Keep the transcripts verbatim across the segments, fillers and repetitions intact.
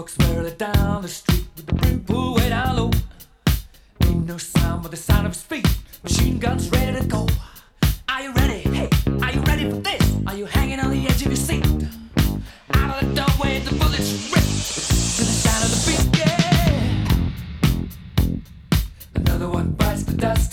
Folks barely down the street with the brim pulled way down low. Ain't no sound but the sound of his feet. Machine guns ready to go. Are you ready? Hey, are you ready for this? Are you hanging on the edge of your seat? Out of the doorway, the bullets rip to the sound of the beat. Yeah. Another one bites the dust.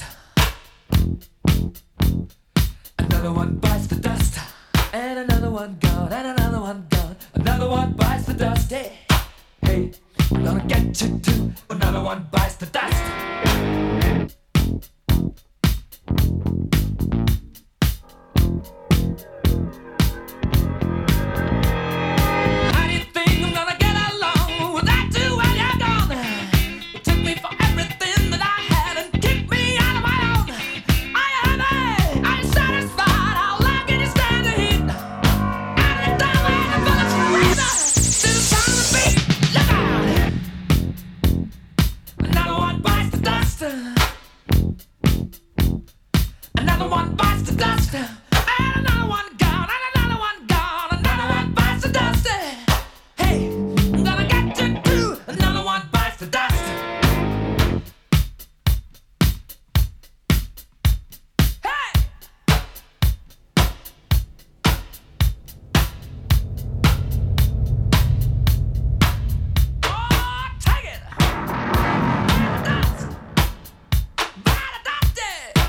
Another one bites the dust. And another one gone. And another one gone. Another one bites the dust. Hey, hey, I'm gonna get you too. Another one bites the dust. Another one bites the dust, and another one gone, and another one gone, another one bites the dust. Hey, I'm gonna get you too. Another one bites the dust. Hey, oh, take it. Dust. Bite the dust.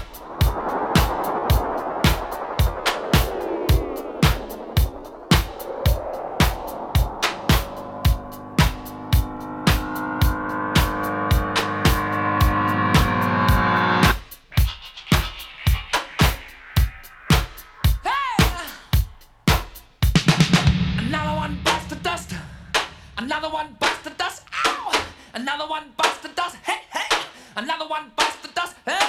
Another one bites the dust. Another one bites the dust. Ow! Another one bites the dust. Hey, hey! Another one bites the dust. Hey!